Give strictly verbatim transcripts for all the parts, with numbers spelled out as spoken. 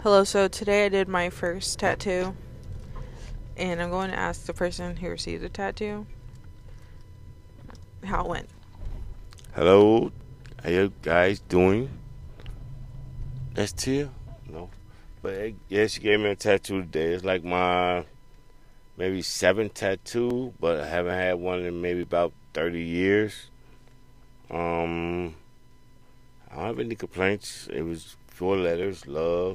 Hello, so today I did my first tattoo, and I'm going to ask the person who received the tattoo how it went. Hello, how you guys doing? That's Tia? No. But eh, yeah, she gave me a tattoo today. It's like my maybe seventh tattoo, but I haven't had one in maybe about thirty years. Um, I don't have any complaints. It was four letters, love.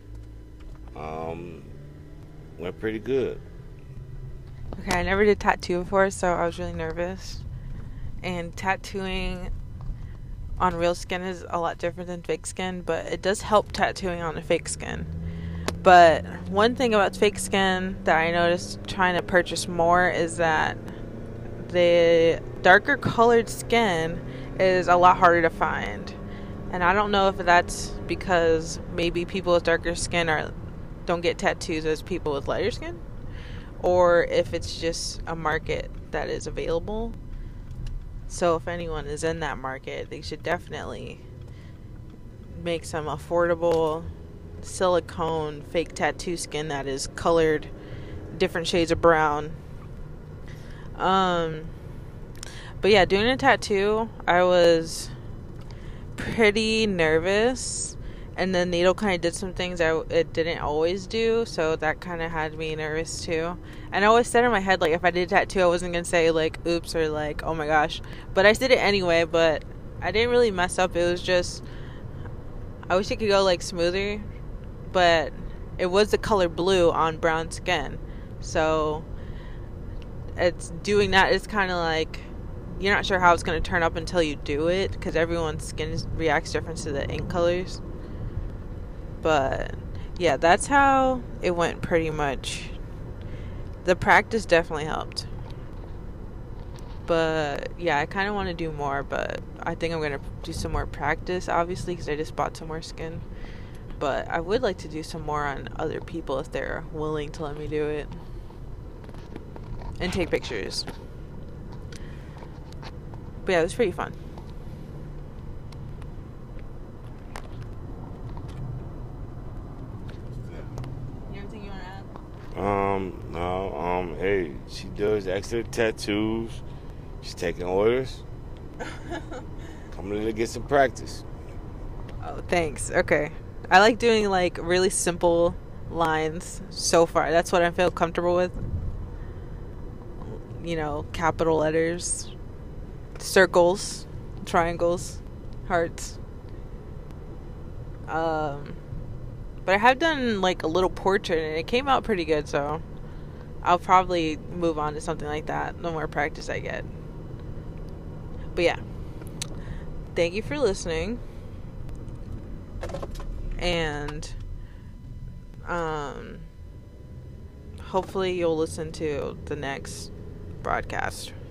Um, went pretty good. Okay, I never did tattoo before, so I was really nervous. And tattooing on real skin is a lot different than fake skin, but it does help tattooing on a fake skin. But one thing about fake skin that I noticed trying to purchase more is that the darker colored skin is a lot harder to find. And I don't know if that's because maybe people with darker skin are don't get tattoos as people with lighter skin, or if it's just a market that is available. So if anyone is in that market, they should definitely make some affordable silicone fake tattoo skin that is colored different shades of brown. Um, but yeah, doing a tattoo, I was pretty nervous, and the needle kind of did some things I it didn't always do, so that kind of had me nervous too. And I always said in my head, like, if I did a tattoo, I wasn't gonna say like oops or like oh my gosh, but I did it anyway. But I didn't really mess up. It was just I wish it could go like smoother, but it was the color blue on brown skin, so it's doing that is kind of like you're not sure how it's going to turn up until you do it, because everyone's skin reacts different to the ink colors. But yeah, that's how it went pretty much. The practice definitely helped. But yeah, I kind of want to do more, but I think I'm going to do some more practice, obviously, because I just bought some more skin. But I would like to do some more on other people if they're willing to let me do it. And take pictures. But yeah, it was pretty fun. Anything you want to add? Um, no, um, hey, she does extra tattoos. She's taking orders. Coming in to get some practice. Oh, thanks. Okay. I like doing like really simple lines so far. That's what I feel comfortable with. You know, capital letters, circles, triangles, hearts. Um, but I have done like a little portrait and it came out pretty good, so I'll probably move on to something like that the more practice I get. But yeah, thank you for listening, and um, hopefully you'll listen to the next broadcast.